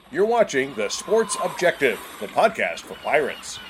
You're watching The Sports Objective, the podcast for Pirates.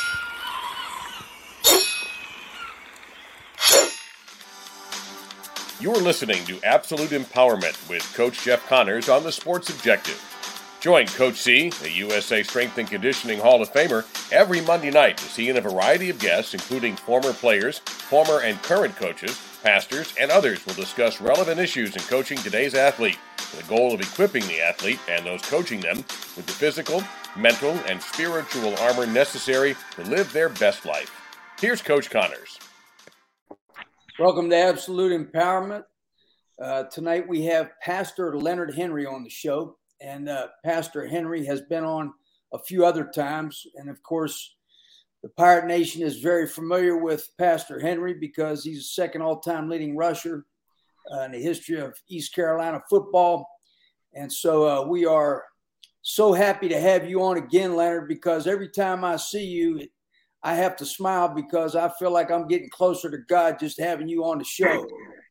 You're listening to Absolute Empowerment with Coach Jeff Connors on The Sports Objective. Join Coach C, a USA Strength and Conditioning Hall of Famer, every Monday night as he and a variety of guests, including former players, former and current coaches, pastors, and others will discuss relevant issues in coaching today's athlete, with the goal of equipping the athlete and those coaching them with the physical, mental, and spiritual armor necessary to live their best life. Here's Coach Connors. Welcome to Absolute Empowerment. Tonight we have Pastor Leonard Henry on the show, and Pastor Henry has been on a few other times, and of course the Pirate Nation is very familiar with Pastor Henry because he's the second all-time leading rusher in the history of East Carolina football. And so we are so happy to have you on again, Leonard, because every time I see you, I have to smile because I feel like I'm getting closer to God just having you on the show.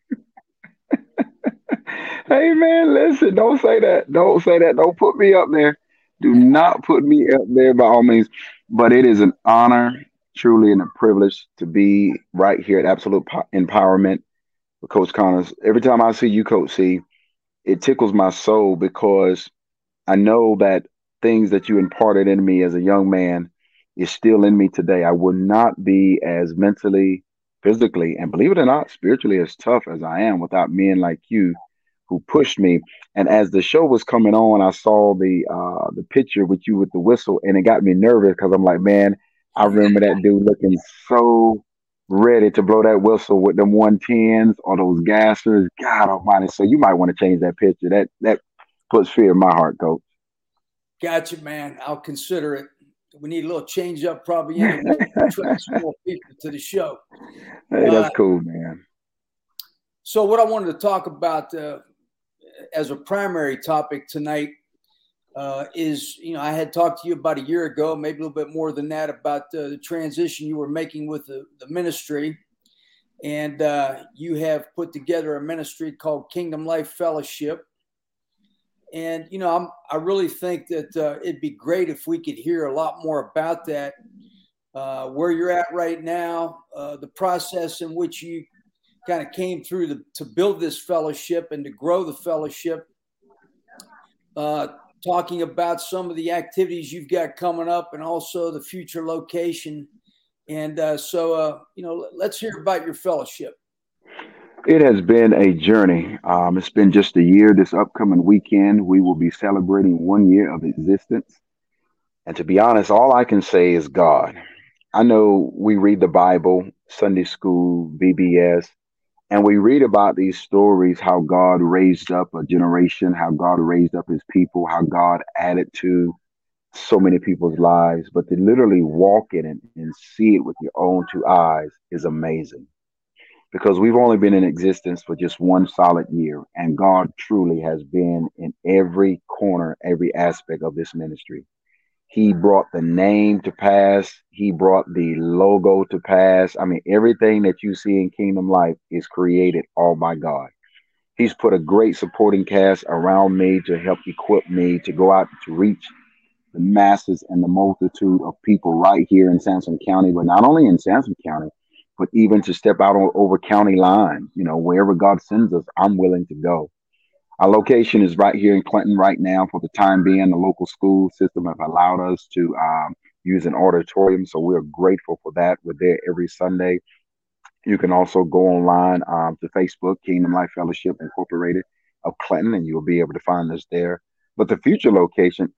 Hey, man, listen, don't say that. Don't say that. Don't put me up there. Do not put me up there by all means. But it is an honor, truly, and a privilege to be right here at Absolute Empowerment with Coach Connors. Every time I see you, Coach C, it tickles my soul because I know that things that you imparted in me as a young man is still in me today. I would not be as mentally, physically, and believe it or not, spiritually as tough as I am without men like you who pushed me. And as the show was coming on, I saw the picture with you with the whistle, and it got me nervous because I'm like, man, I remember that dude looking so ready to blow that whistle with them 110s or those gassers. God almighty. So you might want to change that picture. That puts fear in my heart, Coach. Gotcha, man. I'll consider it. We need a little change up probably anyway to attract some more people to the show. Hey, that's cool, man. So what I wanted to talk about as a primary topic tonight is, I had talked to you about a year ago, maybe a little bit more than that, about the transition you were making with the ministry. And you have put together a ministry called Kingdom Life Fellowship. And, I really think that it'd be great if we could hear a lot more about that, where you're at right now, the process in which you kind of came through to build this fellowship and to grow the fellowship, talking about some of the activities you've got coming up and also the future location. And so let's hear about your fellowship. It has been a journey. It's been just a year. This upcoming weekend, we will be celebrating 1 year of existence. And to be honest, all I can say is God. I know we read the Bible, Sunday school, VBS, and we read about these stories, how God raised up a generation, how God raised up his people, how God added to so many people's lives. But to literally walk in it and see it with your own two eyes is amazing. Because we've only been in existence for just one solid year, and God truly has been in every corner, every aspect of this ministry. He brought the name to pass. He brought the logo to pass. I mean, everything that you see in Kingdom Life is created all by God. He's put a great supporting cast around me to help equip me to go out to reach the masses and the multitude of people right here in Sansom County, but not only in Sansom County, but even to step out over county lines. Wherever God sends us, I'm willing to go. Our location is right here in Clinton right now. For the time being, the local school system have allowed us to use an auditorium, so we're grateful for that. We're there every Sunday. You can also go online to Facebook, Kingdom Life Fellowship Incorporated of Clinton, and you'll be able to find us there. But the future location,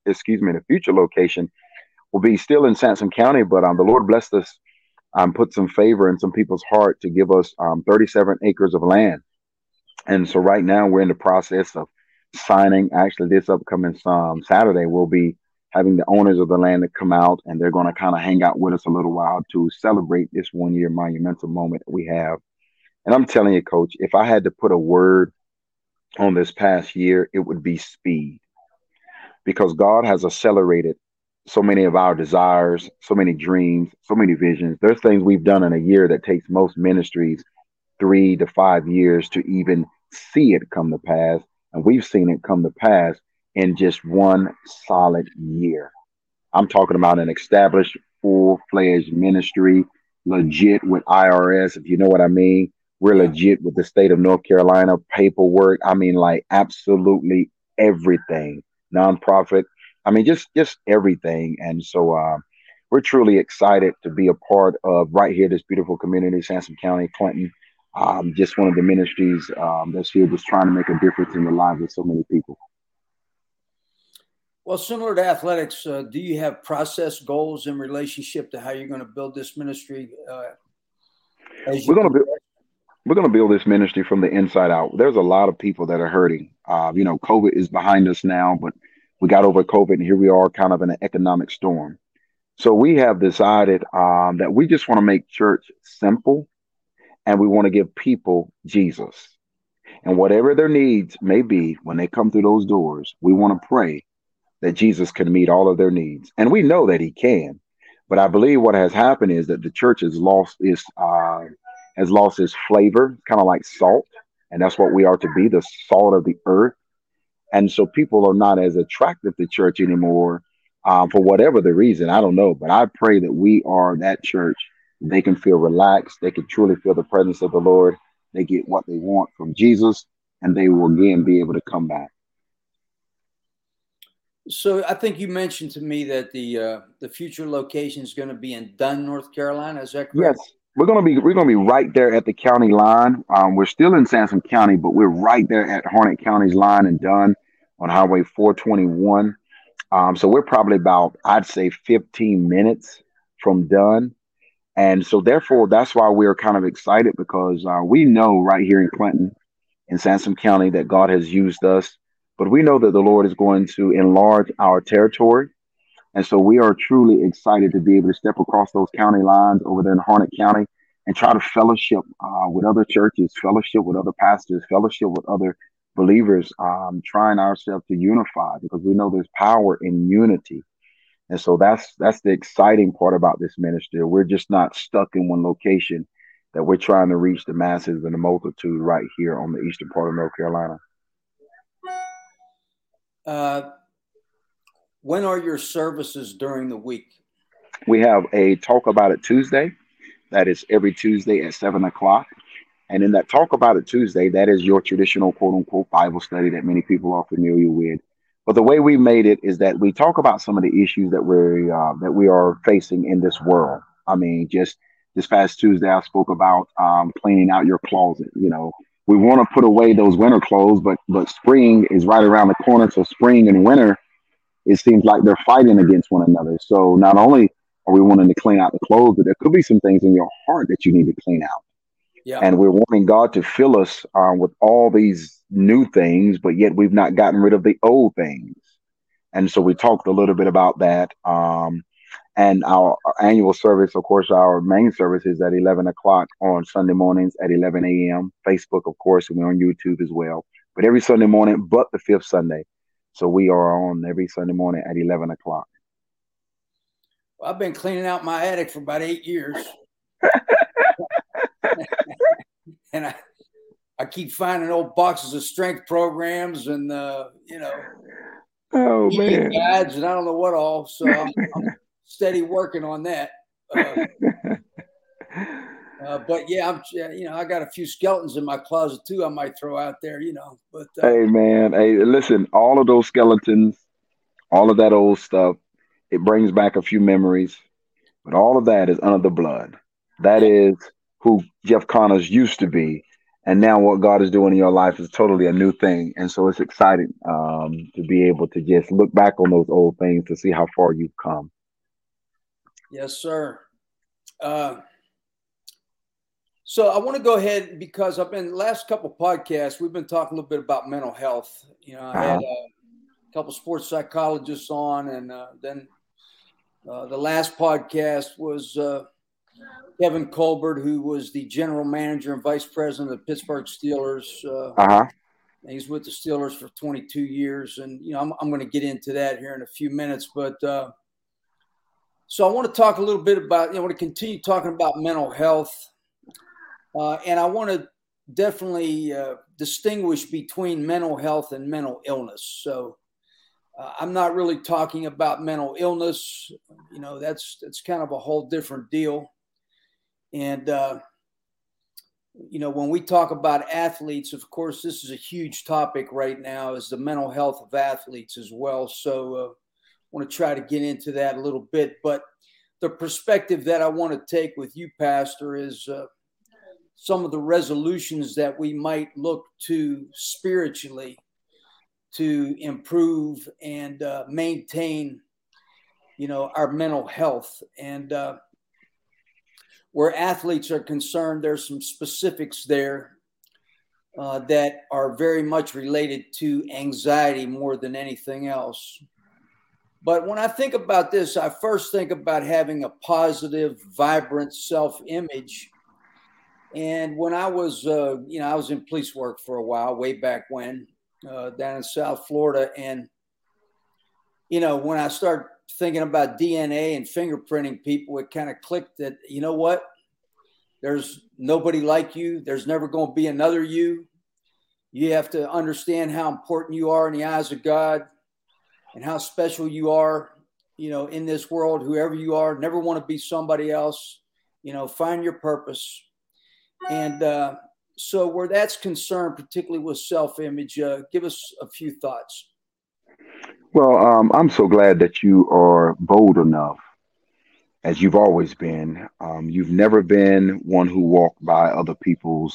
the future location will be still in Sansom County, but the Lord blessed us, put some favor in some people's heart to give us 37 acres of land. And so right now we're in the process of signing. Actually, this upcoming Saturday, we'll be having the owners of the land to come out, and they're going to kind of hang out with us a little while to celebrate this 1 year monumental moment that we have. And I'm telling you, Coach, if I had to put a word on this past year, it would be speed, because God has accelerated so many of our desires, so many dreams, so many visions. There's things we've done in a year that takes most ministries 3 to 5 years to even see it come to pass. And we've seen it come to pass in just one solid year. I'm talking about an established, full-fledged ministry, legit with IRS, if you know what I mean. We're Yeah. legit with the state of North Carolina, paperwork. I mean, like absolutely everything. Nonprofit. I mean, just everything. And so we're truly excited to be a part of right here, this beautiful community, Sansom County, Clinton. Just one of the ministries that's here, just trying to make a difference in the lives of so many people. Well, similar to athletics, do you have process goals in relationship to how you're going to build this ministry as We're you gonna do? be we're gonna build this ministry from the inside out. There's a lot of people that are hurting. COVID is behind us now, but we got over COVID, and here we are, kind of in an economic storm. So we have decided that we just want to make church simple, and we want to give people Jesus. And whatever their needs may be when they come through those doors, we want to pray that Jesus can meet all of their needs. And we know that he can. But I believe what has happened is that the church has lost its flavor, kind of like salt, and that's what we are to be, the salt of the earth. And so people are not as attractive to church anymore, for whatever the reason. I don't know, but I pray that we are that church. They can feel relaxed. They can truly feel the presence of the Lord. They get what they want from Jesus, and they will again be able to come back. So I think you mentioned to me that the future location is going to be in Dunn, North Carolina. Is that Yes, correct? we're gonna be right there at the county line. We're still in Sansom County, but we're right there at Harnett County's line and done on Highway 421. So we're probably about, I'd say, 15 minutes from done. And so therefore, that's why we're kind of excited, because we know right here in Clinton, in Sansom County, that God has used us, but we know that the Lord is going to enlarge our territory. And so we are truly excited to be able to step across those county lines over there in Harnett County and try to fellowship with other churches, fellowship with other pastors, fellowship with other believers, trying ourselves to unify, because we know there's power in unity. And so that's the exciting part about this ministry. We're just not stuck in one location, that we're trying to reach the masses and the multitude right here on the eastern part of North Carolina. Uh, when are your services during the week? We have a Talk About It Tuesday. That is every Tuesday at 7 o'clock. And in that Talk About It Tuesday, that is your traditional quote unquote Bible study that many people are familiar with. But the way we made it is that we talk about some of the issues that we are facing in this world. I mean, just this past Tuesday, I spoke about cleaning out your closet. We want to put away those winter clothes, but spring is right around the corner. So spring and winter, it seems like they're fighting against one another. So not only are we wanting to clean out the clothes, but there could be some things in your heart that you need to clean out. Yeah. And we're wanting God to fill us with all these new things, but yet we've not gotten rid of the old things. And so we talked a little bit about that. And our annual service, of course, our main service is at 11 o'clock on Sunday mornings at 11 a.m. Facebook, of course, and we're on YouTube as well. But every Sunday morning, but the fifth Sunday. So we are on every Sunday morning at 11 o'clock. Well, I've been cleaning out my attic for about 8 years. And I keep finding old boxes of strength programs and, Oh, eating man. guides and I don't know what all. So I'm steady working on that. But yeah, I got a few skeletons in my closet too. I might throw out there, but Hey, man. Hey, listen, all of those skeletons, all of that old stuff, it brings back a few memories, but all of that is under the blood. That yeah, is who Jeff Connors used to be. And now what God is doing in your life is totally a new thing. And so it's exciting to be able to just look back on those old things to see how far you've come. yes, sir. So I want to go ahead because last couple podcasts, we've been talking a little bit about mental health. I had a couple sports psychologists on, and then the last podcast was Kevin Colbert, who was the general manager and vice president of the Pittsburgh Steelers. He's with the Steelers for 22 years, and I'm going to get into that here in a few minutes. But so I want to talk a little bit about, I want to continue talking about mental health. And I want to definitely distinguish between mental health and mental illness. So I'm not really talking about mental illness. That's kind of a whole different deal. And, when we talk about athletes, of course, this is a huge topic right now, is the mental health of athletes as well. So I want to try to get into that a little bit. But the perspective that I want to take with you, Pastor, is some of the resolutions that we might look to spiritually to improve and maintain, our mental health. And where athletes are concerned, there's some specifics there that are very much related to anxiety more than anything else. But when I think about this, I first think about having a positive, vibrant self-image. And when I was, I was in police work for a while, way back when, down in South Florida. And, when I start thinking about DNA and fingerprinting people, it kind of clicked that, you know what? There's nobody like you. There's never going to be another you. You have to understand how important you are in the eyes of God and how special you are, in this world, whoever you are. Never want to be somebody else. Find your purpose. And so where that's concerned, particularly with self-image, give us a few thoughts. Well, I'm so glad that you are bold enough, as you've always been. You've never been one who walked by other people's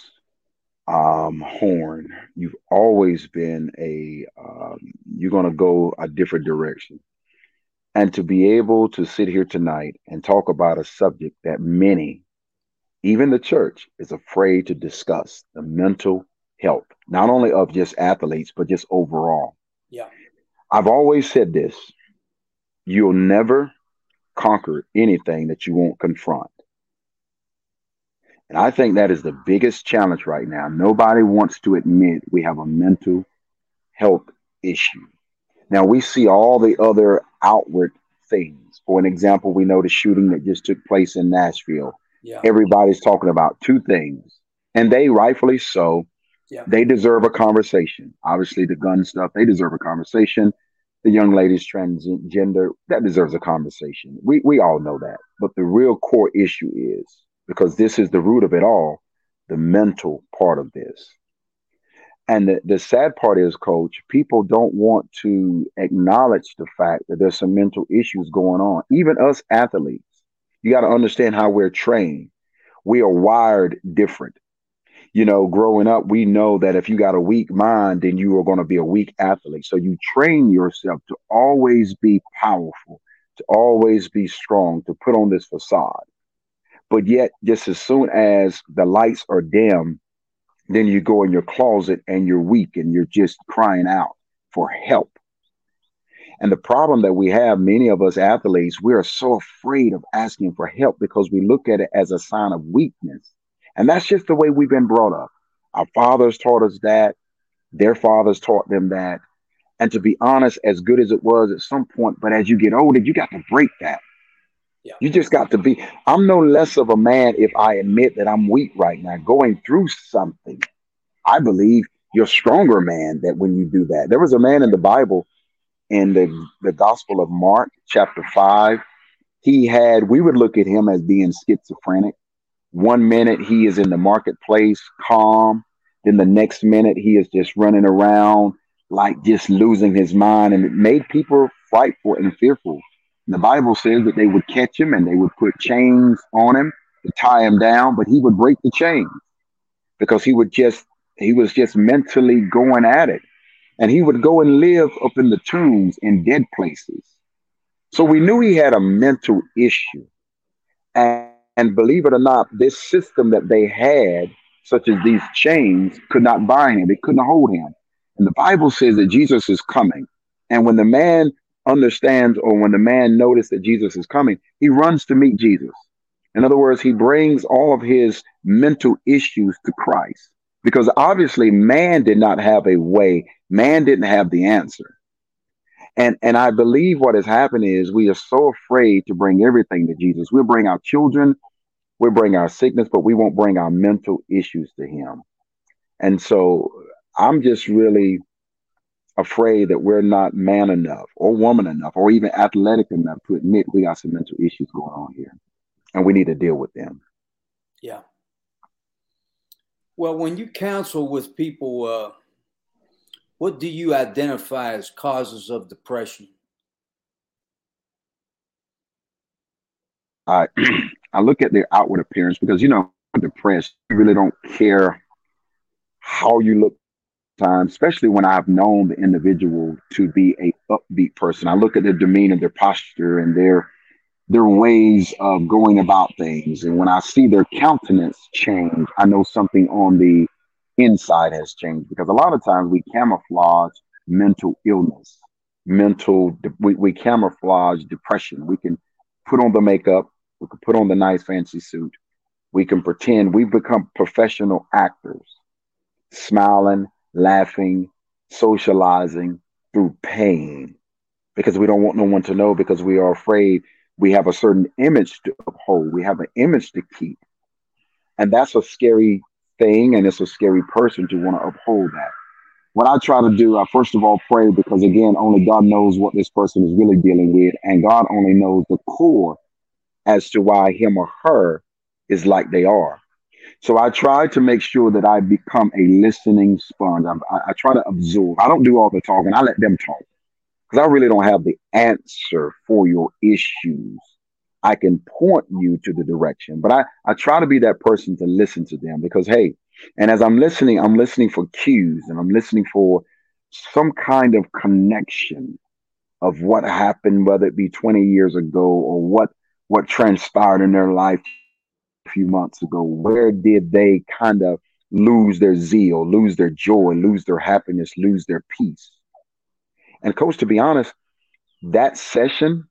horn. You've always been you're going to go a different direction. And to be able to sit here tonight and talk about a subject that many, even the church, is afraid to discuss, the mental health, not only of just athletes, but just overall. Yeah. I've always said this: you'll never conquer anything that you won't confront. And I think that is the biggest challenge right now. Nobody wants to admit we have a mental health issue. Now, we see all the other outward things. For an example, we know the shooting that just took place in Nashville. Yeah. Everybody's talking about two things, and they rightfully so. Yeah. They deserve a conversation. Obviously, the gun stuff, they deserve a conversation. The young lady's transgender, that deserves a conversation. We all know that. But the real core issue is, because this is the root of it all, the mental part of this. And the sad part is, Coach, people don't want to acknowledge the fact that there's some mental issues going on. Even us athletes, you got to understand how we're trained. We are wired different. Growing up, we know that if you got a weak mind, then you are going to be a weak athlete. So you train yourself to always be powerful, to always be strong, to put on this facade. But yet, just as soon as the lights are dim, then you go in your closet and you're weak and you're just crying out for help. And the problem that we have, many of us athletes, we are so afraid of asking for help because we look at it as a sign of weakness. And that's just the way we've been brought up. Our fathers taught us that. Their fathers taught them that. And to be honest, as good as it was at some point, but as you get older, you got to break that. Yeah. You just got to be. I'm no less of a man if I admit that I'm weak right now, going through something. I believe you're a stronger man that when you do that. There was a man in the Bible, in the Gospel of Mark, chapter 5. We would look at him as being schizophrenic. One minute he is in the marketplace, calm. Then the next minute he is just running around, like just losing his mind. And it made people frightful and fearful. And the Bible says that they would catch him and they would put chains on him to tie him down, but he would break the chains because he was just mentally going at it. And he would go and live up in the tombs in dead places. So we knew he had a mental issue. And believe it or not, this system that they had, such as these chains, could not bind him. It couldn't hold him. And the Bible says that Jesus is coming. And when the man understands, or when the man notices that Jesus is coming, he runs to meet Jesus. In other words, he brings all of his mental issues to Christ. Because obviously man did not have a way. Man didn't have the answer. And I believe what has happened is we are so afraid to bring everything to Jesus. We'll bring our children, we'll bring our sickness, but we won't bring our mental issues to him. And so I'm just really afraid that we're not man enough or woman enough or even athletic enough to admit we got some mental issues going on here and we need to deal with them. Yeah. Well, when you counsel with people, what do you identify as causes of depression? I I look at their outward appearance because depressed, you really don't care how you look time, especially when I've known the individual to be a upbeat person. I look at their demeanor, their posture, and their ways of going about things. And when I see their countenance change, I know something on the inside has changed because a lot of times we camouflage mental illness, we camouflage depression. We can put on the makeup, we can put on the nice fancy suit, we can pretend we've become professional actors, smiling, laughing, socializing through pain because we don't want no one to know because we are afraid we have a certain image to uphold. We have an image to keep. And that's a scary thing. And it's a scary person to want to uphold that. What I try to do, I first of all pray because, again, only God knows what this person is really dealing with. And God only knows the core as to why him or her is like they are. So I try to make sure that I become a listening sponge. I try to absorb. I don't do all the talking. I let them talk because I really don't have the answer for your issues. I can point you to the direction, but I try to be that person to listen to them because, hey, and as I'm listening for cues and I'm listening for some kind of connection of what happened, whether it be 20 years ago or what transpired in their life a few months ago. Where did they kind of lose their zeal, lose their joy, lose their happiness, lose their peace? And coach, to be honest, that session,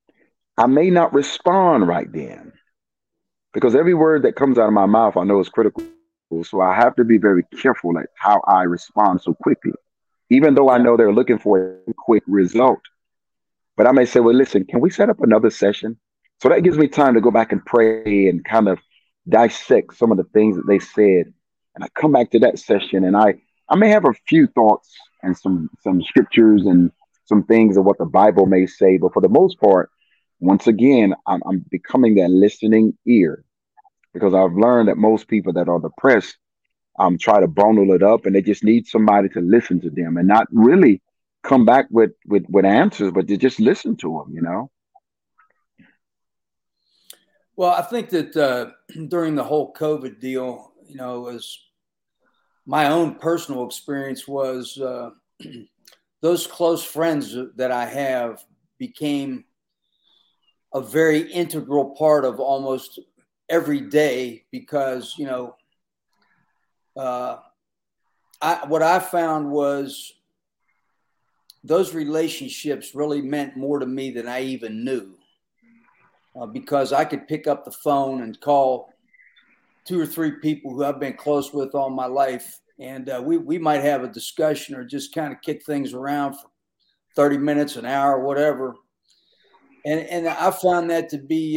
I may not respond right then because every word that comes out of my mouth, I know is critical. So I have to be very careful at how I respond so quickly, even though I Yeah. know they're looking for a quick result. But I may say, well, listen, can we set up another session? So that gives me time to go back and pray and kind of dissect some of the things that they said. And I come back to that session and I may have a few thoughts and some scriptures and some things of what the Bible may say. But for the most part, once again, I'm becoming that listening ear because I've learned that most people that are depressed try to bundle it up and they just need somebody to listen to them and not really come back with answers, but to just listen to them. Well, I think that during the whole COVID deal, as my own personal experience was those close friends that I have became a very integral part of almost every day because, what I found was those relationships really meant more to me than I even knew. Because I could pick up the phone and call 2 or 3 people who I've been close with all my life. And we might have a discussion or just kind of kick things around for 30 minutes, an hour, whatever. And I found that to be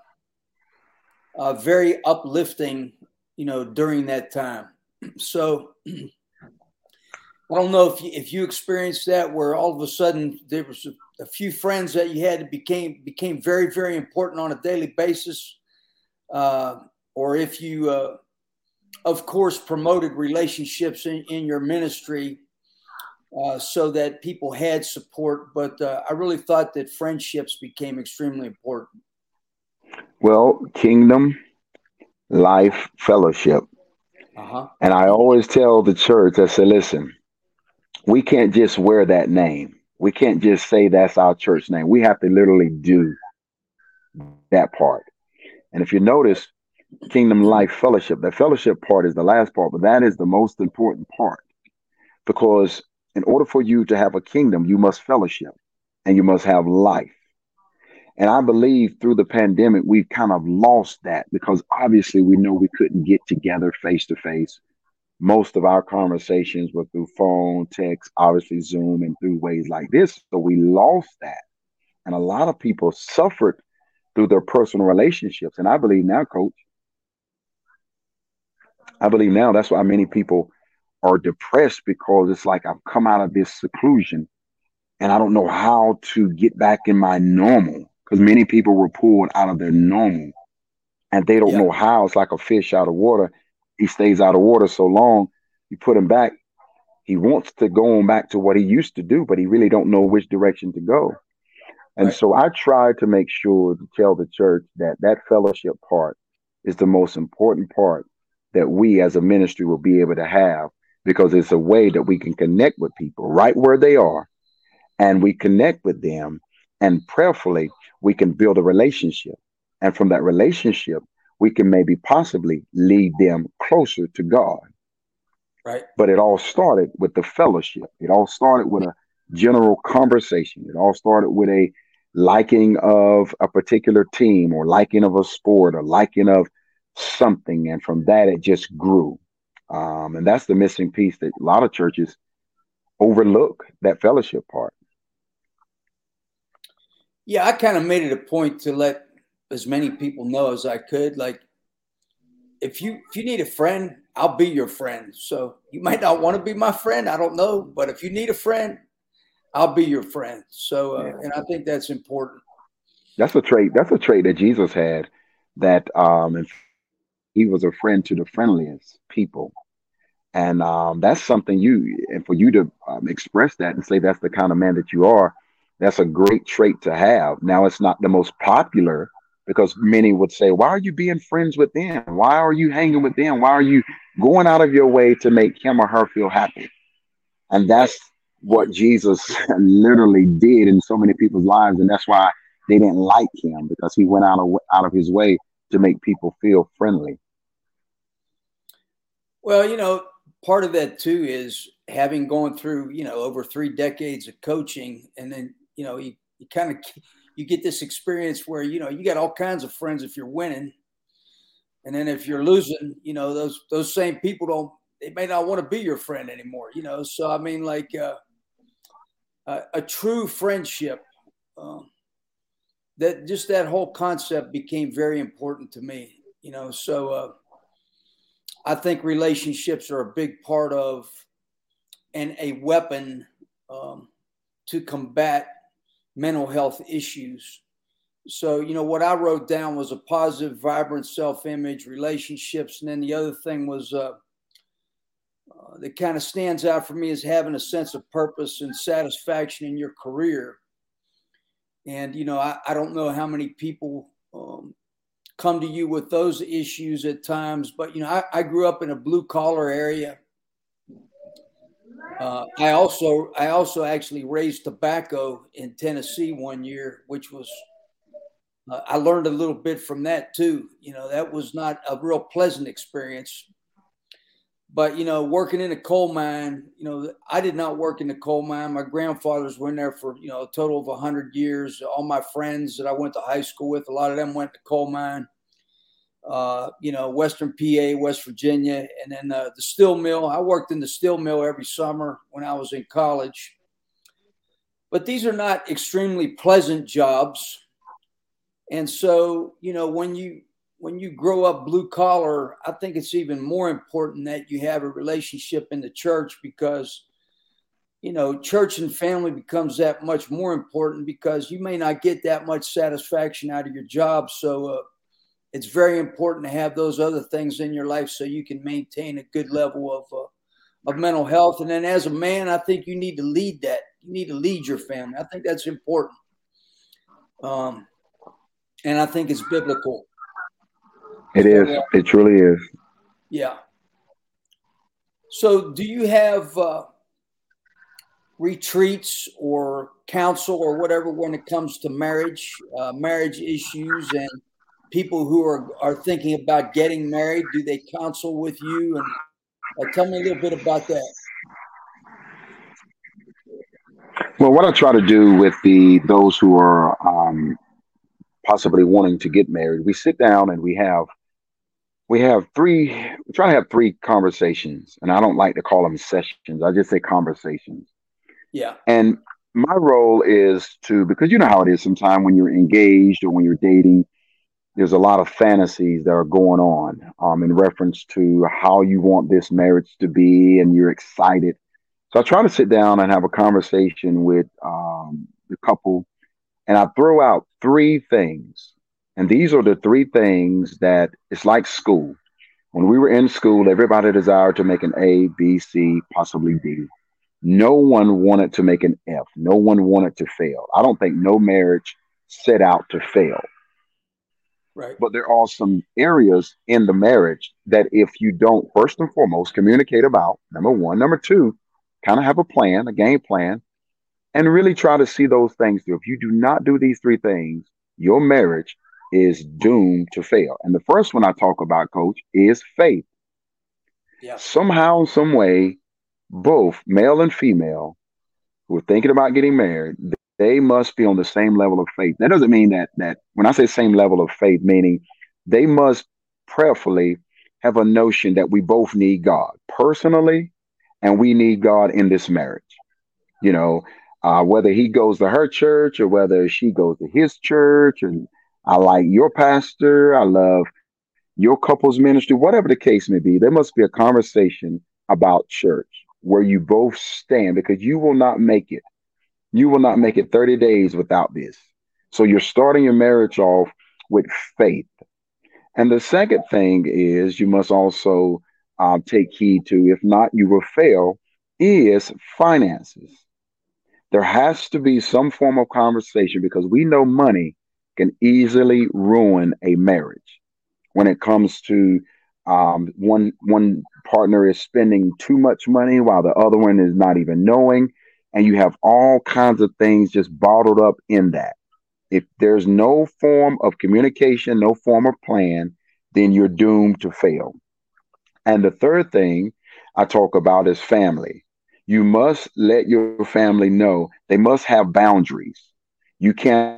very uplifting, during that time. So I don't know if you experienced that where all of a sudden there was a few friends that you had became very, very important on a daily basis, or if you, of course, promoted relationships in your ministry so that people had support. But I really thought that friendships became extremely important. Well, Kingdom Life Fellowship. Uh-huh. And I always tell the church, I say, listen, we can't just wear that name. We can't just say that's our church name. We have to literally do that part. And if you notice, Kingdom Life Fellowship, the fellowship part is the last part, but that is the most important part because in order for you to have a kingdom, you must fellowship and you must have life. And I believe through the pandemic, we've kind of lost that because obviously we know we couldn't get together face to face. Most of our conversations were through phone, text, obviously Zoom, and through ways like this. So we lost that. And a lot of people suffered through their personal relationships. And I believe now, coach, I believe now that's why many people or depressed because it's like I've come out of this seclusion and I don't know how to get back in my normal, because many people were pulled out of their normal and they don't Yeah. know how. It's like a fish out of water. He stays out of water so long, you put him back. He wants to go on back to what he used to do, but he really don't know which direction to go. And Right. so I try to make sure to tell the church that that fellowship part is the most important part that we as a ministry will be able to have, because it's a way that we can connect with people right where they are, and we connect with them, and prayerfully we can build a relationship. And from that relationship, we can maybe possibly lead them closer to God. Right. But it all started with the fellowship. It all started with a general conversation. It all started with a liking of a particular team, or liking of a sport, or liking of something. And from that, it just grew. And that's the missing piece that a lot of churches overlook, that fellowship part. Yeah, I kind of made it a point to let as many people know as I could. Like, if you need a friend, I'll be your friend. So you might not want to be my friend, I don't know, but if you need a friend, I'll be your friend. So, Yeah. and I think that's important. That's a trait. That's a trait that Jesus had. That and he was a friend to the friendliest people, and that's something and for you to express that and say that's the kind of man that you are. That's a great trait to have. Now, it's not the most popular, because many would say, "Why are you being friends with them? Why are you hanging with them? Why are you going out of your way to make him or her feel happy?" And Right. that's what Jesus literally did in so many people's lives, and that's why they didn't like him, because he went out of his way to make people feel friendly. Well, part of that too is having gone through, over 3 decades of coaching, and then, you kind of you get this experience where, you got all kinds of friends if you're winning. And then if you're losing, those same people they may not want to be your friend anymore, So I mean, like a true friendship, that whole concept became very important to me, So I think relationships are a big part of, and a weapon to combat mental health issues. So, what I wrote down was a positive, vibrant self-image, relationships. And then the other thing was that kind of stands out for me is having a sense of purpose and satisfaction in your career. And, I don't know how many people come to you with those issues at times, but, I grew up in a blue collar area. I also actually raised tobacco in Tennessee one year, which was, I learned a little bit from that too. That was not a real pleasant experience. But, working in a coal mine, I did not work in the coal mine. My grandfathers were in there for, a total of 100 years. All my friends that I went to high school with, a lot of them went to coal mine, Western PA, West Virginia. And then the steel mill. I worked in the steel mill every summer when I was in college. But these are not extremely pleasant jobs. And so, when you grow up blue collar, I think it's even more important that you have a relationship in the church, because, church and family becomes that much more important, because you may not get that much satisfaction out of your job. So it's very important to have those other things in your life so you can maintain a good level of mental health. And then as a man, I think you need to lead that. You need to lead your family. I think that's important. And I think it's biblical. It is. It truly is. Yeah. So do you have retreats or counsel or whatever when it comes to marriage issues, and people who are thinking about getting married? Do they counsel with you? And tell me a little bit about that. Well, what I try to do with those who are possibly wanting to get married, we sit down and we try to have three conversations, and I don't like to call them sessions. I just say conversations. Yeah. And my role is to, because you know how it is sometimes when you're engaged or when you're dating, there's a lot of fantasies that are going on in reference to how you want this marriage to be, and you're excited. So I try to sit down and have a conversation with the couple, and I throw out three things. And these are the three things that it's like school. When we were in school, everybody desired to make an A, B, C, possibly D. No one wanted to make an F. No one wanted to fail. I don't think no marriage set out to fail. Right. But there are some areas in the marriage that if you don't, first and foremost, communicate about, number one. Number two, kind of have a plan, a game plan, and really try to see those things through. If you do not do these three things, your marriage is doomed to fail. And the first one I talk about, coach, is faith. Yeah. Somehow, some way, both male and female who are thinking about getting married, they must be on the same level of faith. That doesn't mean that when I say same level of faith, meaning they must prayerfully have a notion that we both need God personally, and we need God in this marriage. You know, whether he goes to her church or whether she goes to his church, and I like your pastor, I love your couple's ministry, whatever the case may be, there must be a conversation about church where you both stand, because you will not make it. You will not make it 30 days without this. So you're starting your marriage off with faith. And the second thing is you must also take heed to, if not, you will fail, is finances. There has to be some form of conversation, because we know money can easily ruin a marriage when it comes to one partner is spending too much money while the other one is not even knowing, and you have all kinds of things just bottled up in that. If there's no form of communication, no form of plan, then you're doomed to fail. And the third thing I talk about is family. You must let your family know they must have boundaries. You can't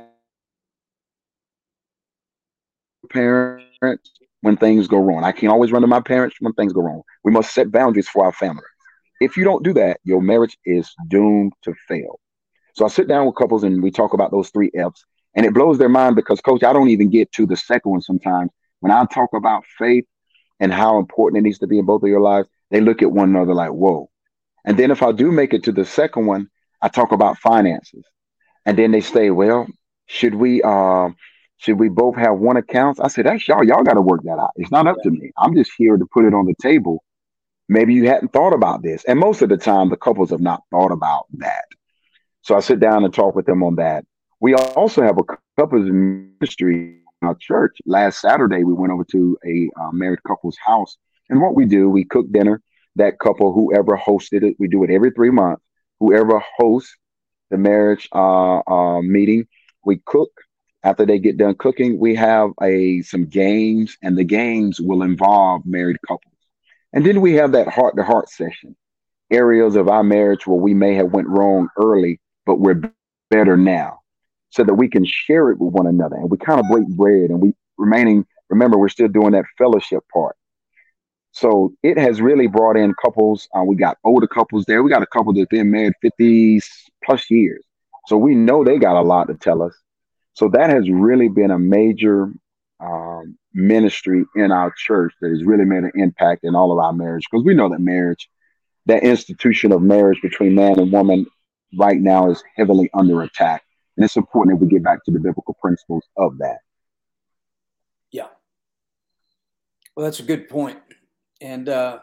parents when things go wrong. I can't always run to my parents when things go wrong. We must set boundaries for our family. If you don't do that, your marriage is doomed to fail. So I sit down with couples and we talk about those three F's, and it blows their mind because, coach, I don't even get to the second one sometimes. When I talk about faith and how important it needs to be in both of your lives, they look at one another like, whoa. And then if I do make it to the second one, I talk about finances. And then they say, well, should we should we both have one account? I said, that's y'all. Y'all got to work that out. It's not up to me. I'm just here to put it on the table. Maybe you hadn't thought about this. And most of the time, the couples have not thought about that. So I sit down and talk with them on that. We also have a couples ministry in our church. Last Saturday, we went over to a married couple's house. And what we do, we cook dinner. That couple, whoever hosted it, we do it every 3 months. Whoever hosts the marriage meeting, we cook. After they get done cooking, we have some games, and the games will involve married couples. And then we have that heart to heart session, areas of our marriage where we may have went wrong early, but we're better now, so that we can share it with one another. And we kind of break bread, and we remember, we're still doing that fellowship part. So it has really brought in couples. We got older couples there. We got a couple that's been married 50 plus years. So we know they got a lot to tell us. So that has really been a major ministry in our church that has really made an impact in all of our marriage. Because we know that marriage, that institution of marriage between man and woman right now is heavily under attack. And it's important that we get back to the biblical principles of that. Yeah. Well, that's a good point. And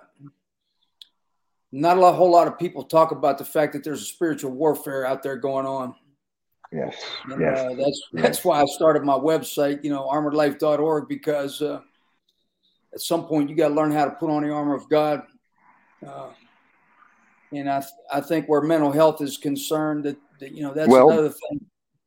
not a whole lot of people talk about the fact that there's a spiritual warfare out there going on. Yes. And, yes. that's why I started my website, armoredlife.org, because at some point you got to learn how to put on the armor of God. And I think where mental health is concerned, that that's another thing.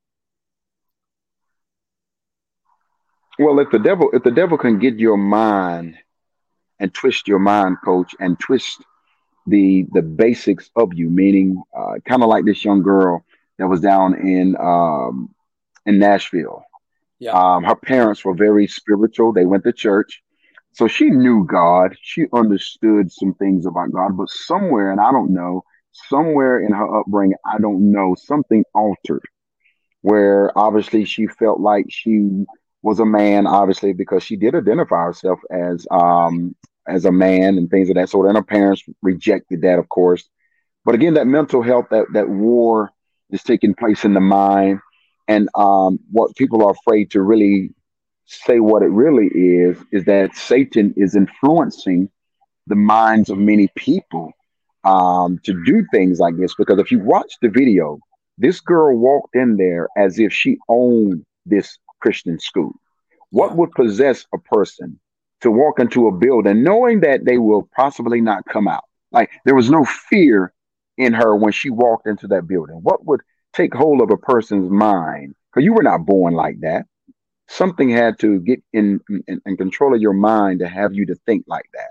Well, if the devil can get your mind and twist your mind, coach, and twist the basics of you, meaning kind of like this young girl that was down in Nashville. Yeah. Her parents were very spiritual. They went to church. So she knew God. She understood some things about God, but somewhere, and I don't know, somewhere in her upbringing, I don't know, something altered where obviously she felt like she was a man, obviously, because she did identify herself as a man and things of that sort. And her parents rejected that, of course. But again, that mental health, that war is taking place in the mind, and what people are afraid to really say what it really is that Satan is influencing the minds of many people to do things like this. Because if you watch the video, this girl walked in there as if she owned this Christian school. What Yeah. would possess a person to walk into a building knowing that they will possibly not come out? Like there was no fear in her when she walked into that building. What would take hold of a person's mind? Because you were not born like that. Something had to get in control of your mind to have you to think like that.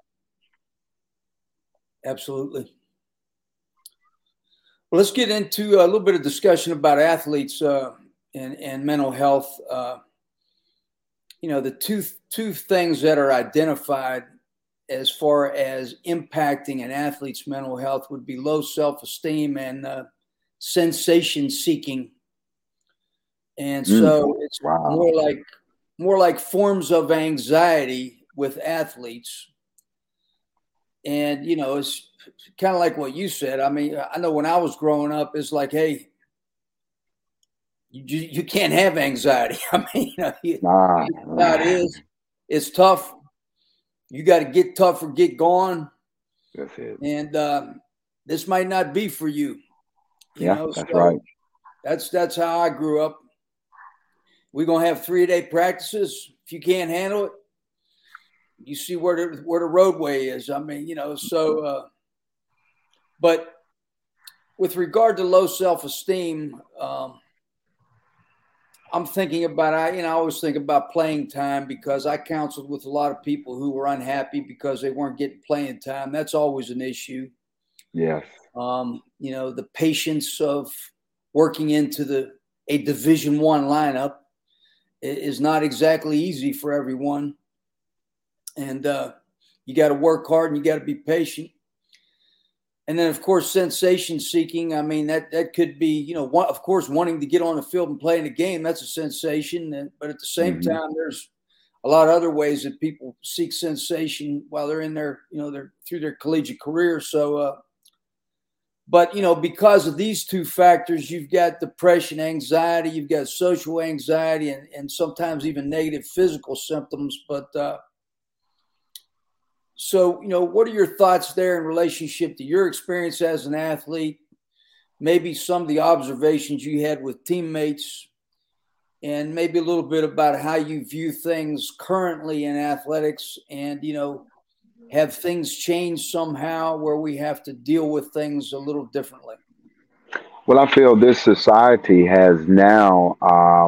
Absolutely. Well, let's get into a little bit of discussion about athletes and mental health. The two things that are identified as far as impacting an athlete's mental health would be low self-esteem and sensation seeking. And so it's Wow. more like forms of anxiety with athletes. And, it's kind of like what you said. I mean, I know when I was growing up, it's like, hey, you can't have anxiety. I mean, it is. It's tough. You got to get tough or get gone. That's it. And this might not be for you. That's so right. That's how I grew up. We're going to have 3-day practices. If you can't handle it, you see where the roadway is. I mean, but with regard to low self-esteem, I'm thinking about, I always think about playing time, because I counseled with a lot of people who were unhappy because they weren't getting playing time. That's always an issue. Yes. The patience of working into a Division I lineup is not exactly easy for everyone. And you got to work hard and you got to be patient. And then, of course, sensation seeking. I mean, that could be, of course, wanting to get on the field and play in a game. That's a sensation. But at the same time, there's a lot of other ways that people seek sensation while they're in their, they're through their collegiate career. So, but, because of these two factors, you've got depression, anxiety, you've got social anxiety, and sometimes even negative physical symptoms. But so, what are your thoughts there in relationship to your experience as an athlete, maybe some of the observations you had with teammates, and maybe a little bit about how you view things currently in athletics, and, have things changed somehow where we have to deal with things a little differently? Well, I feel this society has now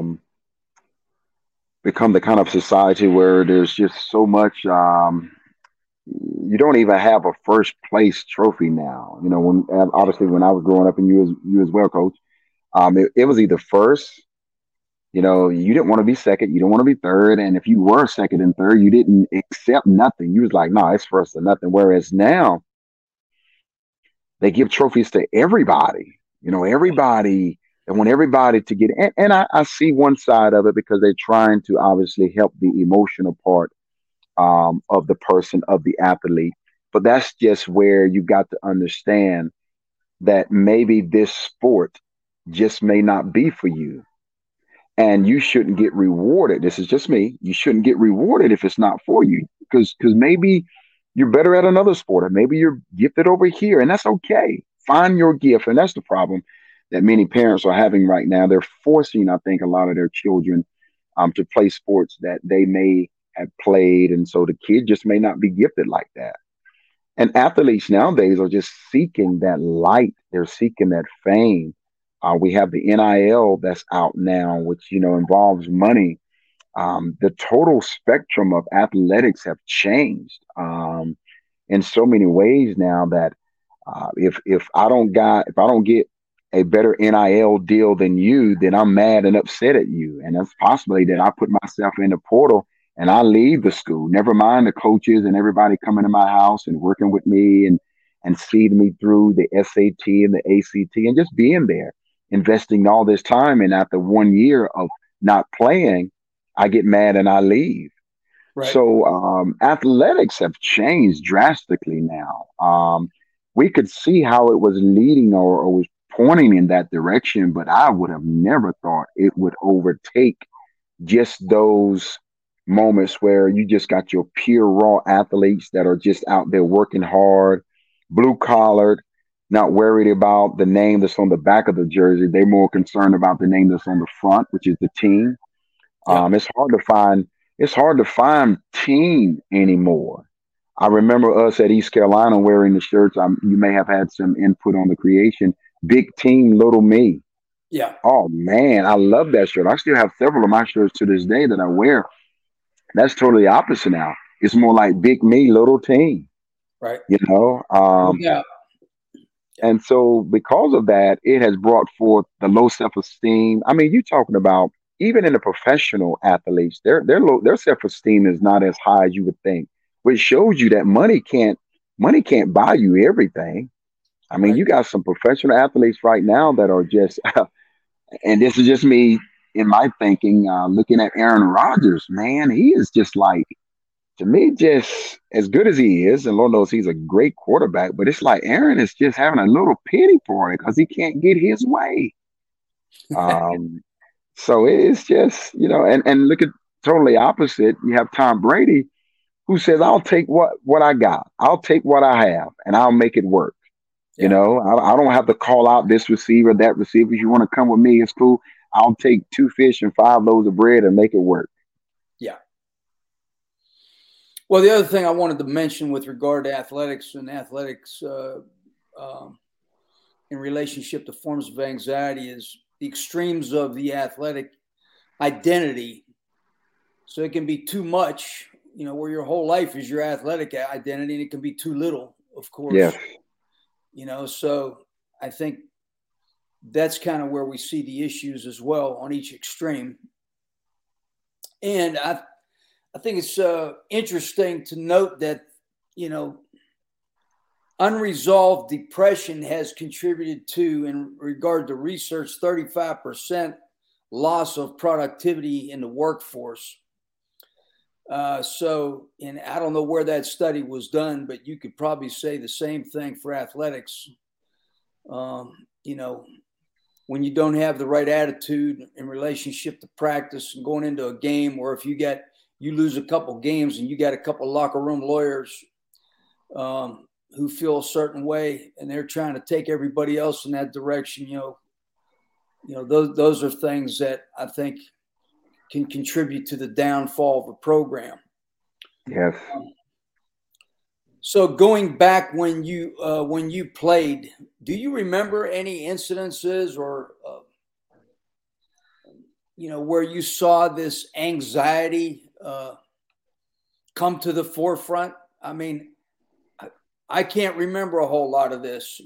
become the kind of society where there's just so much. You don't even have a first place trophy now. When obviously when I was growing up, and you as well, Coach, it was either first. You didn't want to be second, you don't want to be third, and if you were second and third, you didn't accept nothing. You was like, no, it's first or nothing. Whereas now, they give trophies to everybody. Everybody. They want everybody to get. And I see one side of it, because they're trying to obviously help the emotional part of the person, of the athlete. But that's just where you got to understand that maybe this sport just may not be for you. And you shouldn't get rewarded. This is just me. You shouldn't get rewarded if it's not for you, because maybe you're better at another sport, or maybe you're gifted over here, and that's okay. Find your gift. And that's the problem that many parents are having right now. They're forcing, I think, a lot of their children to play sports that they may have played. And so the kid just may not be gifted like that. And athletes nowadays are just seeking that light. They're seeking that fame. We have the NIL that's out now, which, involves money. The total spectrum of athletics have changed in so many ways now that if I don't get a better NIL deal than you, then I'm mad and upset at you. And that's possibly that I put myself in the portal and I leave the school. Never mind the coaches and everybody coming to my house and working with me and feeding me through the SAT and the ACT, and just being there, investing all this time. And after 1 year of not playing, I get mad and I leave. Right. So athletics have changed drastically now. We could see how it was leading or was pointing in that direction, but I would have never thought it would overtake just those moments where you just got your pure raw athletes that are just out there working hard, blue collared, not worried about the name that's on the back of the jersey. They're more concerned about the name that's on the front, which is the team. Yeah. It's hard to find. It's hard to find team anymore. I remember us at East Carolina wearing the shirts. You may have had some input on the creation. Big team, little me. Yeah. Oh man, I love that shirt. I still have several of my shirts to this day that I wear. That's totally opposite now. It's more like big me, little team. Right. You know. Yeah. And so because of that, it has brought forth the low self-esteem. I mean, you're talking about even in the professional athletes, their self-esteem is not as high as you would think, which shows you that money can't buy you everything. I mean, Right. you got some professional athletes right now that are just, and this is just me in my thinking, looking at Aaron Rodgers, man, he is just like, to me, just as good as he is, and Lord knows he's a great quarterback, but it's like Aaron is just having a little pity for it because he can't get his way. Um, so it's just, and look at totally opposite. You have Tom Brady who says, I'll take what I got. I'll take what I have and I'll make it work. Yeah. I don't have to call out this receiver, that receiver. If you want to come with me, it's cool. I'll take 2 fish and 5 loaves of bread and make it work. Yeah. Well, the other thing I wanted to mention with regard to athletics in relationship to forms of anxiety is the extremes of the athletic identity. So it can be too much, where your whole life is your athletic identity, and it can be too little, of course. Yes. So I think that's kind of where we see the issues as well on each extreme. And I think it's interesting to note that, unresolved depression has contributed to, in regard to research, 35% loss of productivity in the workforce. And I don't know where that study was done, but you could probably say the same thing for athletics. When you don't have the right attitude in relationship to practice and going into a game, or if you lose a couple games and you got a couple locker room lawyers who feel a certain way and they're trying to take everybody else in that direction, those are things that I think can contribute to the downfall of a program. Yes. So going back when you played, do you remember any incidences or where you saw this anxiety come to the forefront? I mean, I can't remember a whole lot of this,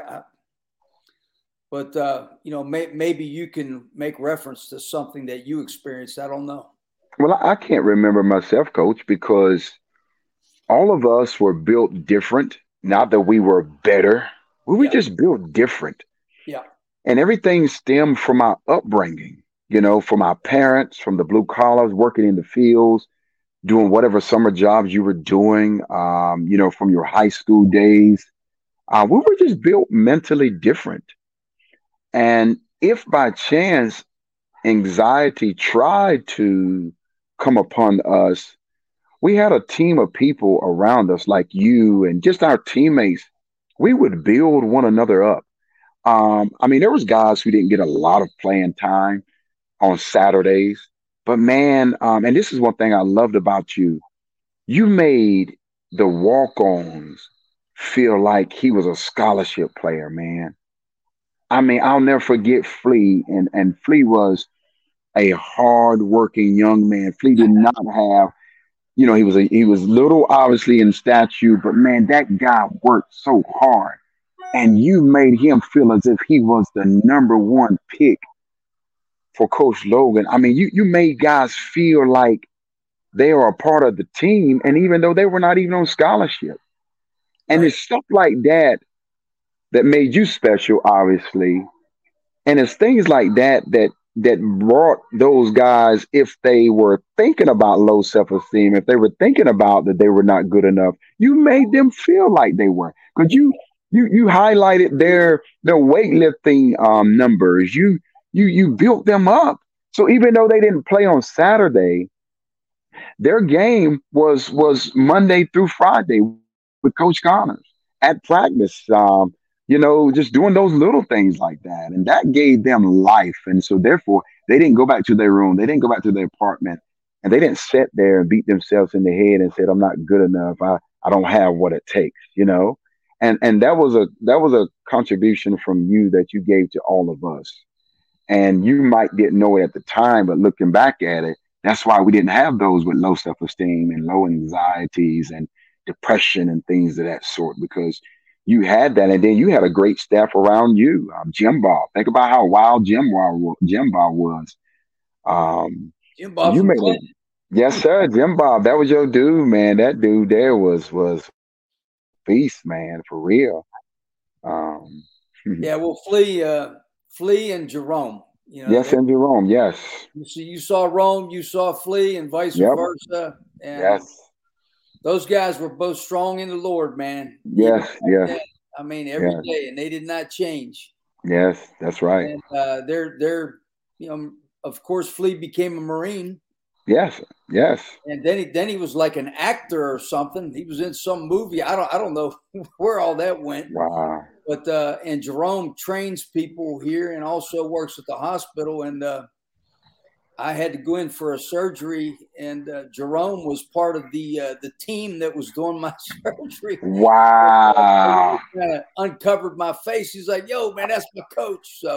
but maybe you can make reference to something that you experienced. I don't know. Well, I can't remember myself, Coach, because all of us were built different. Not that we were better. We were just built different. Yeah. And everything stemmed from our upbringing, from our parents, from the blue collars, working in the fields, doing whatever summer jobs you were doing, from your high school days. We were just built mentally different. And if by chance anxiety tried to come upon us, we had a team of people around us like you and just our teammates. We would build one another up. There was guys who didn't get a lot of playing time on Saturdays, but man, and this is one thing I loved about you. You made the walk-ons feel like he was a scholarship player, man. I'll never forget Flea, and Flea was a hard-working young man. Flea did not have, he was little, obviously, in stature, but man, that guy worked so hard, and you made him feel as if he was the number one pick for Coach Logan. You made guys feel like they are a part of the team, and even though they were not even on scholarship, and it's stuff like that made you special, obviously. And it's things like that that brought those guys, if they were thinking about low self-esteem, if they were thinking about that they were not good enough, you made them feel like they were. Because you highlighted their weightlifting numbers. You built them up. So even though they didn't play on Saturday, their game was Monday through Friday with Coach Connors at practice. Just doing those little things like that, and that gave them life. And so therefore, they didn't go back to their room, they didn't go back to their apartment, and they didn't sit there and beat themselves in the head and said, "I'm not good enough. I don't have what it takes." And that was a contribution from you that you gave to all of us. And you might didn't know it at the time, but looking back at it, that's why we didn't have those with low self-esteem and low anxieties and depression and things of that sort, because you had that, and then you had a great staff around you. Jim Bob, think about how wild Jim Bob was. Jim Bob You from made it. Clinton. Yes, sir. Jim Bob, that was your dude, man. That dude there was beast, man, for real. Um, Yeah, well, Flea and Jerome. yes, and Jerome. Yes. You saw Rome, you saw Flea, and vice Yep. versa. And Yes. those guys were both strong in the Lord, man. Yes. Yes. I mean, every Yes. day, and they did not change. Yes. That's right. And they're of course, Flea became a Marine, Yes. Yes. and then he was like an actor or something. He was in some movie. I don't know where all that went. Wow. But and Jerome trains people here and also works at the hospital. And I had to go in for a surgery, and Jerome was part of the team that was doing my surgery. Wow. Kind of uncovered my face. He's like, "Yo, man, that's my coach." So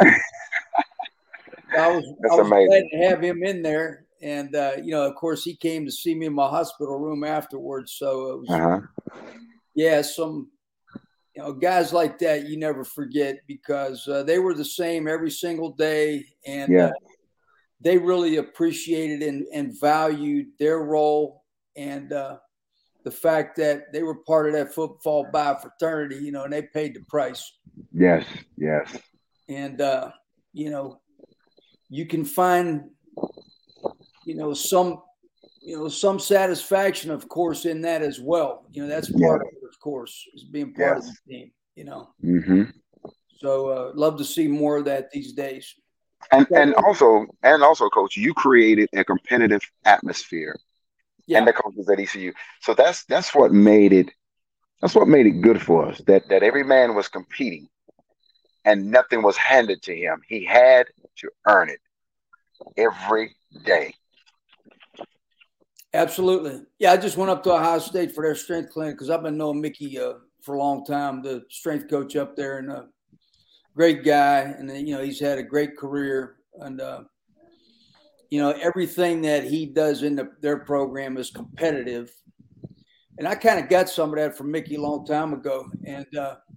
I was amazing. glad to have him in there. And of course, he came to see me in my hospital room afterwards. So it was, some. Guys like that you never forget, because they were the same every single day, and they really appreciated and valued their role, and the fact that they were part of that football bio fraternity, and they paid the price. Yes. Yes. And you can find some satisfaction, of course, in that as well. That's part of it, of course, is being part of the team. Mm-hmm. So love to see more of that these days. And also, Coach, you created a competitive atmosphere, and the coaches at ECU. So that's what made it. That's what made it good for us. That every man was competing, and nothing was handed to him. He had to earn it every day. Absolutely. Yeah, I just went up to Ohio State for their strength clinic because I've been knowing Mickey for a long time, the strength coach up there, and a great guy. And he's had a great career, and everything that he does in their program is competitive. And I kind of got some of that from Mickey a long time ago, and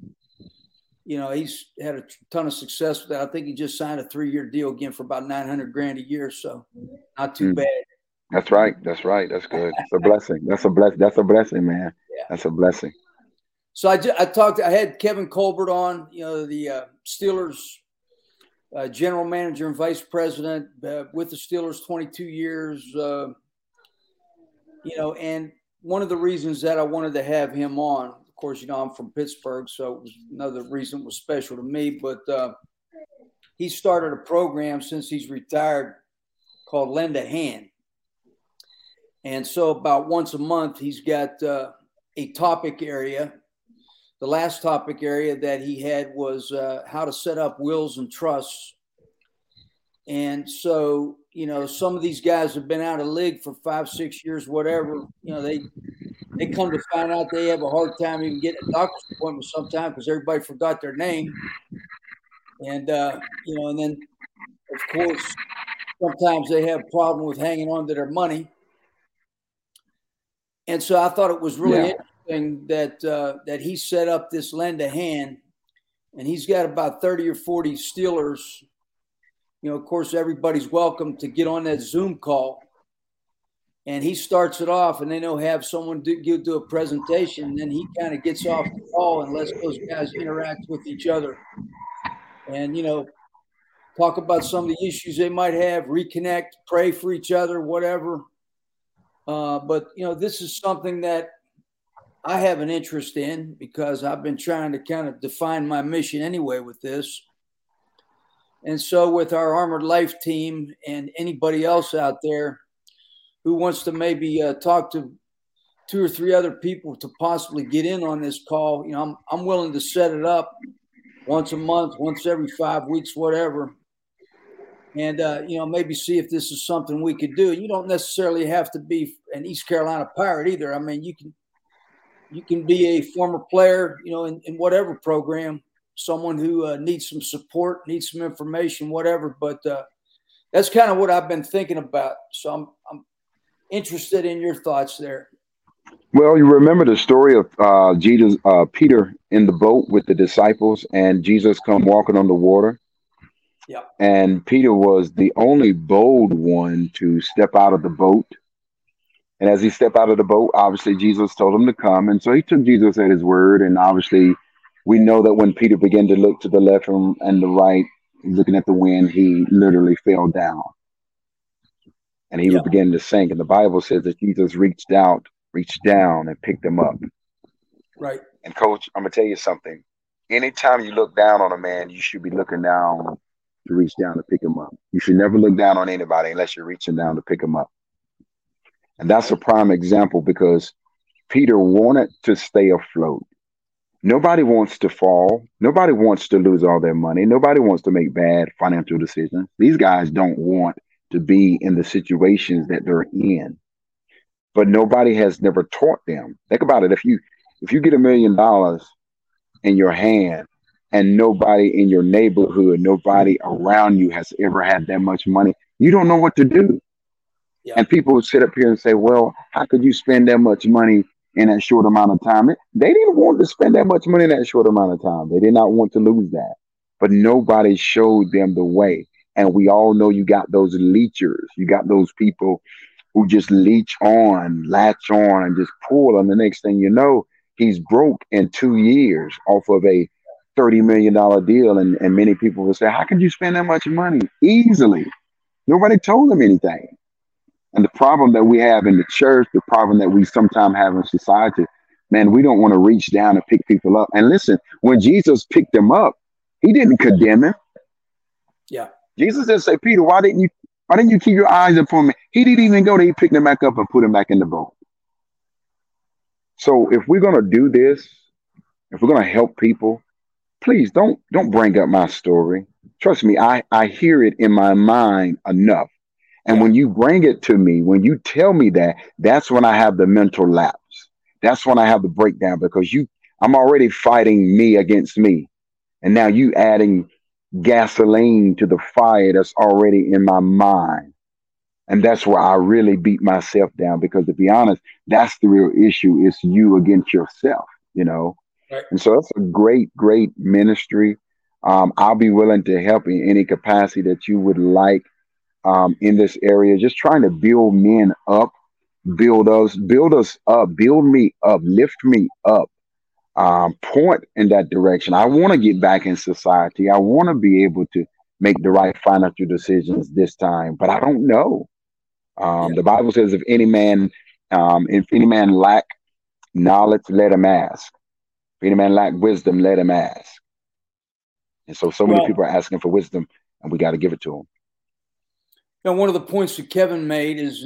he's had a ton of success with that. I think he just signed a 3-year deal again for about $900,000 a year, so not too bad. That's right. That's right. That's good. It's a blessing. That's a blessing, man. Yeah. That's a blessing. So I had Kevin Colbert on, the Steelers general manager and vice president with the Steelers 22 years, and one of the reasons that I wanted to have him on, of course, I'm from Pittsburgh, so it was another reason it was special to me, but he started a program since he's retired called Lend a Hand. And so about once a month, he's got a topic area. The last topic area that he had was how to set up wills and trusts. And so, some of these guys have been out of the league for 5-6 years, whatever. They come to find out they have a hard time even getting a doctor's appointment sometimes because everybody forgot their name. And, and then, of course, sometimes they have a problem with hanging on to their money. And so I thought it was really interesting that he set up this Lend a Hand, and he's got about 30 or 40 Steelers. Of course, everybody's welcome to get on that Zoom call. And he starts it off, and then he'll have someone do a presentation. And then he kind of gets off the call and lets those guys interact with each other. And, talk about some of the issues they might have, reconnect, pray for each other, whatever. But, this is something that I have an interest in because I've been trying to kind of define my mission anyway with this. And so with our Armored Life team and anybody else out there who wants to maybe talk to 2 or 3 other people to possibly get in on this call, I'm willing to set it up once a month, once every 5 weeks, whatever. And, maybe see if this is something we could do. And you don't necessarily have to be an East Carolina Pirate either. I mean, you can be a former player, in whatever program, someone who needs some support, needs some information, whatever. But that's kind of what I've been thinking about. So I'm interested in your thoughts there. Well, you remember the story of Jesus, Peter in the boat with the disciples, and Jesus come walking on the water. Yeah. And Peter was the only bold one to step out of the boat. And as he stepped out of the boat, obviously Jesus told him to come. And so he took Jesus at his word. And obviously we know that when Peter began to look to the left and the right, looking at the wind, he literally fell down. And he was beginning to sink. And the Bible says that Jesus reached down and picked him up. Right. And Coach, I'm going to tell you something. Anytime you look down on a man, you should be looking down to reach down to pick him up. You should never look down on anybody unless you're reaching down to pick him up. And that's a prime example because Peter wanted to stay afloat. Nobody wants to fall. Nobody wants to lose all their money. Nobody wants to make bad financial decisions. These guys don't want to be in the situations that they're in. But nobody has never taught them. Think about it. If you get $1 million in your hand and nobody in your neighborhood, nobody around you has ever had that much money, you don't know what to do. Yeah. And people would sit up here and say, well, how could you spend that much money in that short amount of time? They didn't want to spend that much money in that short amount of time. They did not want to lose that. But nobody showed them the way. And we all know you got those leechers. You got those people who just latch on, and just pull. And the next thing you know, he's broke in 2 years off of a $30 million deal. And many people will say, how could you spend that much money? Easily. Nobody told them anything. And the problem that we have in the church, the problem that we sometimes have in society, man, we don't want to reach down and pick people up. And listen, when Jesus picked them up, he didn't condemn him. Yeah. Jesus didn't say, Peter, why didn't you keep your eyes upon me? He didn't even go there. He picked him back up and put him back in the boat. So if we're going to do this, if we're going to help people, please don't bring up my story. Trust me, I hear it in my mind enough. And when you bring it to me, when you tell me that, that's when I have the mental lapse. That's when I have the breakdown because I'm already fighting me against me. And now you adding gasoline to the fire that's already in my mind. And that's where I really beat myself down because to be honest, that's the real issue. It's you against yourself, Right. And so that's a great, great ministry. I'll be willing to help in any capacity that you would like. In this area, just trying to build men up, build us up, build me up, lift me up, point in that direction. I want to get back in society. I want to be able to make the right financial decisions this time, but I don't know. The Bible says if any man lack knowledge, let him ask. If any man lack wisdom, let him ask. And so many people are asking for wisdom and we got to give it to them. One of the points that Kevin made is,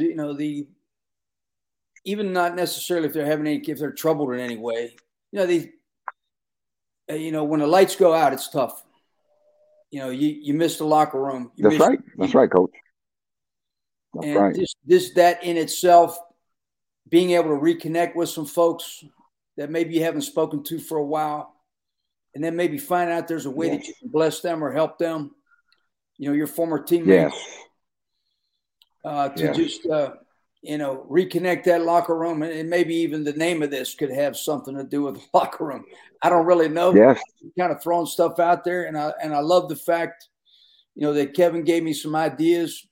even not necessarily if they're troubled in any way, when the lights go out, it's tough. You miss the locker room. That's right, Coach. That's right. That in itself, being able to reconnect with some folks that maybe you haven't spoken to for a while, and then maybe find out there's a way that you can bless them or help them, your former teammates. Yes. Just reconnect that locker room, and maybe even the name of this could have something to do with the locker room. I don't really know. Yes. Kind of throwing stuff out there, and I love the fact, that Kevin gave me some ideas.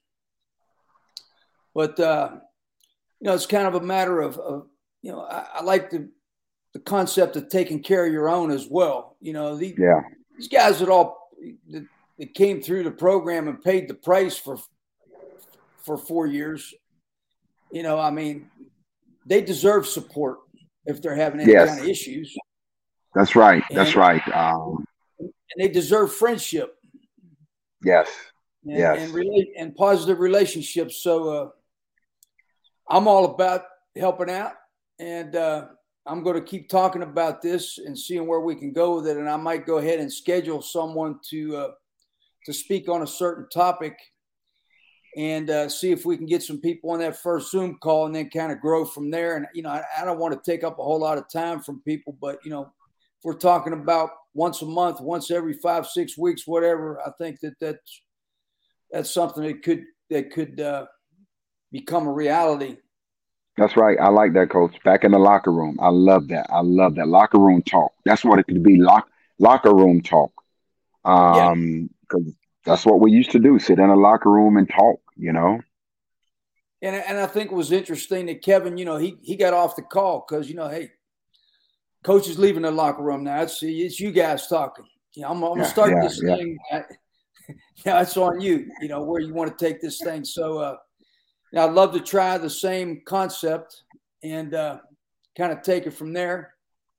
But it's kind of a matter of I like the concept of taking care of your own as well. These guys that that came through the program and paid the price for 4 years, you know, I mean, they deserve support if they're having any kind of issues. That's right. That's right. And they deserve friendship. Yes. And positive relationships. So I'm all about helping out, and I'm going to keep talking about this and seeing where we can go with it. And I might go ahead and schedule someone to speak on a certain topic, and see if we can get some people on that first Zoom call, and then kind of grow from there. And, you know, I don't want to take up a whole lot of time from people, but, you know, if we're talking about once a month, once every 5-6 weeks, whatever, I think that's something that could become a reality. That's right. I like that, Coach. Back in the locker room. I love that. I love that. Locker room talk. That's what it could be. Locker room talk. Because that's what we used to do. Sit in a locker room and talk, you know. And I think it was interesting that Kevin, you know, he got off the call because, you know, hey, Coach is leaving the locker room now. It's you guys talking. You know, I'm going to start this thing. Yeah, it's on you, you know, where you want to take this thing. So I'd love to try the same concept and kind of take it from there.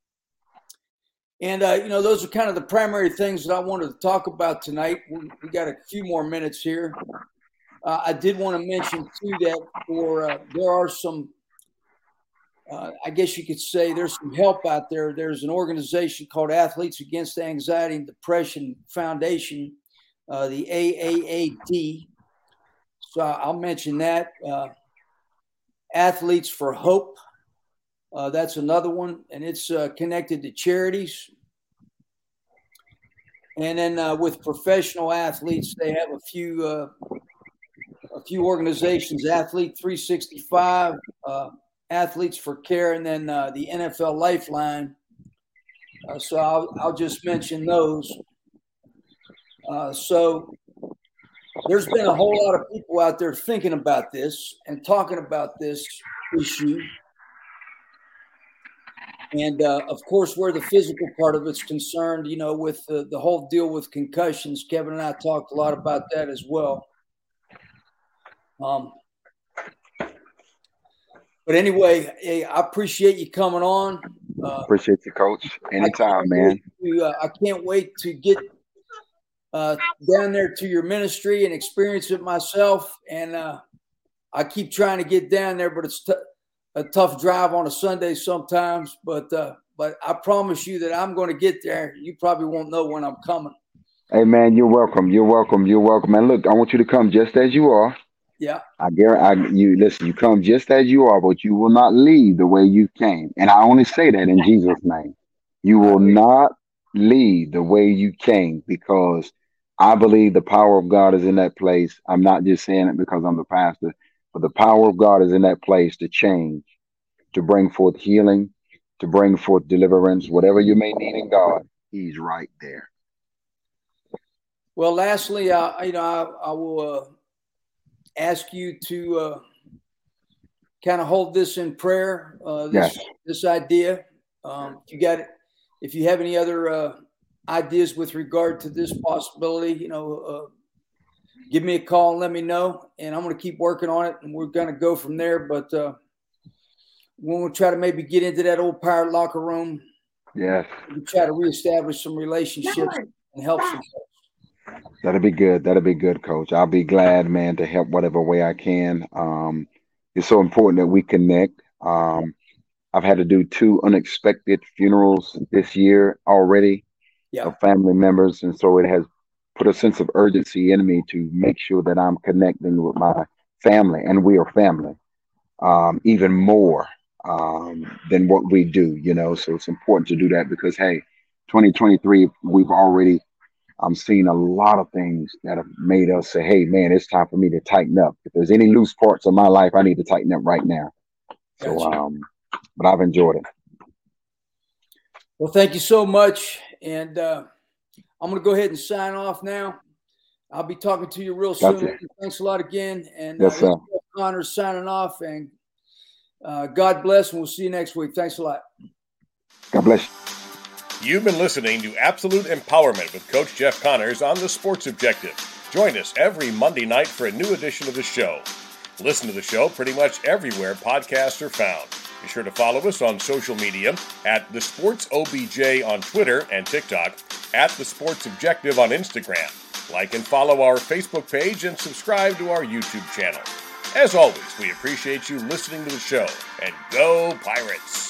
And, you know, those are kind of the primary things that I wanted to talk about tonight. We got a few more minutes here. I did want to mention, too, that there are some, I guess you could say there's some help out there. There's an organization called Athletes Against Anxiety and Depression Foundation, the AAAD. So I'll mention that. Athletes for Hope. That's another one, and it's connected to charities. And then with professional athletes, they have a few organizations: Athlete 365, Athletes for Care, and then the NFL Lifeline. So I'll just mention those. So there's been a whole lot of people out there thinking about this and talking about this issue. And, of course, where the physical part of it's concerned, you know, with the whole deal with concussions, Kevin and I talked a lot about that as well. But anyway, hey, I appreciate you coming on. Appreciate you, Coach. Anytime, man. I can't wait to get down there to your ministry and experience it myself. And I keep trying to get down there, but it's a tough drive on a Sunday sometimes. But I promise you that I'm going to get there. You probably won't know when I'm coming. Hey, man, you're welcome. You're welcome. You're welcome. And look, I want you to come just as you are. Yeah. I guarantee you, listen, you come just as you are, but you will not leave the way you came. And I only say that in Jesus' name. You will not leave the way you came, because I believe the power of God is in that place. I'm not just saying it because I'm the pastor, but the power of God is in that place to change, to bring forth healing, to bring forth deliverance, whatever you may need in God, He's right there. Well, lastly, I will ask you to kind of hold this in prayer. This idea. If you have any other ideas with regard to this possibility, you know, give me a call and let me know, and I'm going to keep working on it, and we're going to go from there. But when we try to maybe get into that old Pirate locker room, yes, we try to reestablish some relationships and help some folks. That'll be good. That'll be good, Coach. I'll be glad, man, to help whatever way I can. It's so important that we connect. I've had to do 2 unexpected funerals this year already of family members, and so it has put a sense of urgency in me to make sure that I'm connecting with my family, and we are family, even more than what we do, you know. So it's important to do that because, hey, 2023, we've already seen a lot of things that have made us say, hey, man, it's time for me to tighten up. If there's any loose parts of my life, I need to tighten up right now. So, but I've enjoyed it. Well, thank you so much. And I'm going to go ahead and sign off now. I'll be talking to you real soon. Gotcha. Thanks a lot again. And yes, sir. Connor's signing off. And God bless, and we'll see you next week. Thanks a lot. God bless you. You've been listening to Absolute Empowerment with Coach Jeff Connors on The Sports Objective. Join us every Monday night for a new edition of the show. Listen to the show pretty much everywhere podcasts are found. Be sure to follow us on social media at The Sports OBJ on Twitter and TikTok, at The Sports Objective on Instagram. Like and follow our Facebook page and subscribe to our YouTube channel. As always, we appreciate you listening to the show. And go Pirates!